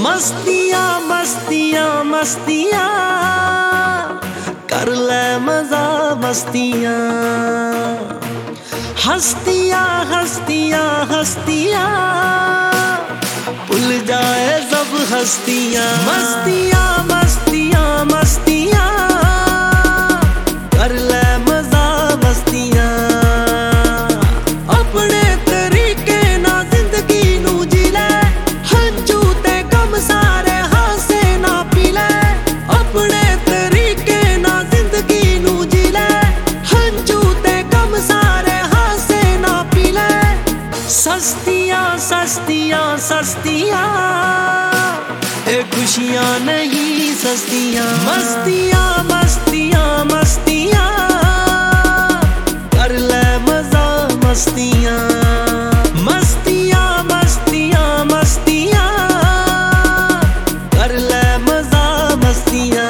मस्तियाँ मस्तियाँ मस्तियाँ कर ले मजा मस्तियाँ। हस्तियाँ हस्तियाँ हस्तियाँ भूल जाए सब हस्तियाँ। मस्तियाँ मस्तियाँ मस्तियाँ कर ले मजा मस्तियाँ। अपने तरीके ना जिंदगी नू जी ले, हंजू ते गम सारे हासे ना पी ले। अपने तरीके ना जिंदगी नू जी ले, हंजू ते गम सारे हासे ना पी ले। सस्तियाँ सस्तियाँ सस्तियाँ ए खुशियाँ नहीं सस्तियाँ। मस्तियाँ मस्तियाँ मस्तियाँ कर ले मजा मस्तियाँ। मस्तियाँ मस्तियाँ मस्तियाँ कर ले मजा मस्तियाँ।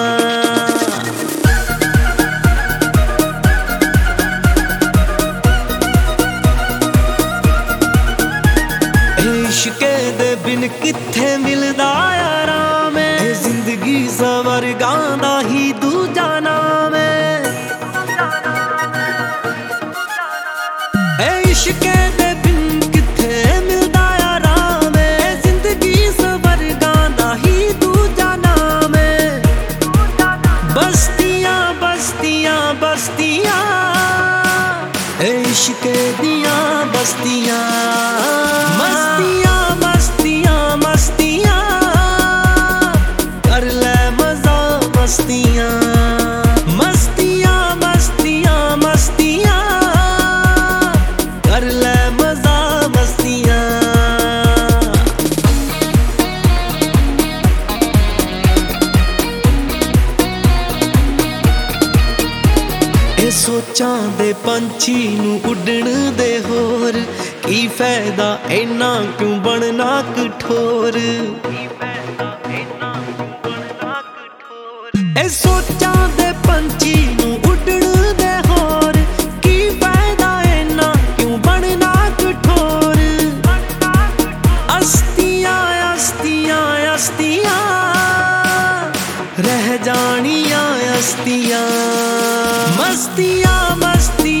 इश्के दे बिन किथे मिलदा आराम है, जिंदगी सवर गांदा ही दूजा नाम है। इश्के दे बिन किथे मिलदा आराम है, जिंदगी सवर गांदा ही दूजा नाम है। बस्तियाँ बस्तियाँ बस्तियाँ इश्के दियाँ बस्तियाँ। मस्तियाँ मस्तियाँ मस्तियाँ कर ले मजा मस्तियाँ। मस्तियाँ मस्तियाँ मस्तियाँ कर ले मजा मस्तियाँ। ए सोचां दे पंछी नू उड़न दे होर, की फायदा इन्ना क्यों बनना कठोर। ए सोचां दे पंछी नू उड़न दे होर, की फायदा इन्ना क्यों बनना कठोर। अस्तियाँ अस्तियाँ अस्तियाँ रह जानियाँ अस्तियाँ। मस्तियाँ मस्तियाँ